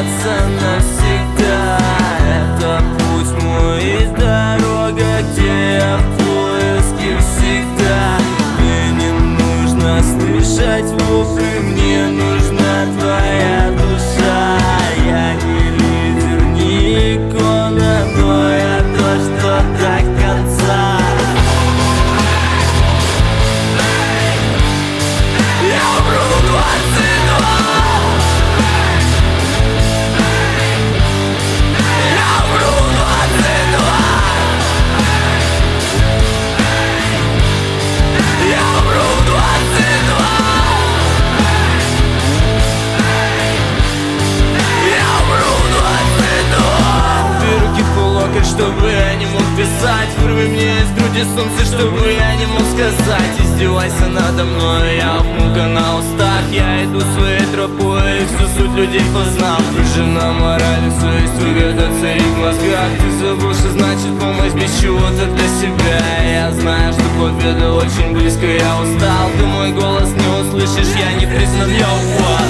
остаться навсегда. Это путь мой и дорога, где я в поиске всегда. Мне не нужно слышать в ухо, мне нужна твоя душа. Я не лидер, не икона, но я то, что до конца. Я умру в 22. Я умру в 22. Я умру в 22. Я умру в 22. Две руки по локоть, чтобы я не мог писать. Вырви мне из груди солнце, чтобы я не мог сказать. Издевайся надо мной, я мука на устах. Я иду своей тропой, и всю суть людей познал. Пружина морали, совесть, выгода, царит в мозгах. Ты забыл, что значит помощь без чего-то для себя. Я знаю, что победа очень близко, я устал. Ты мой голос не услышишь, я не признан, я упал.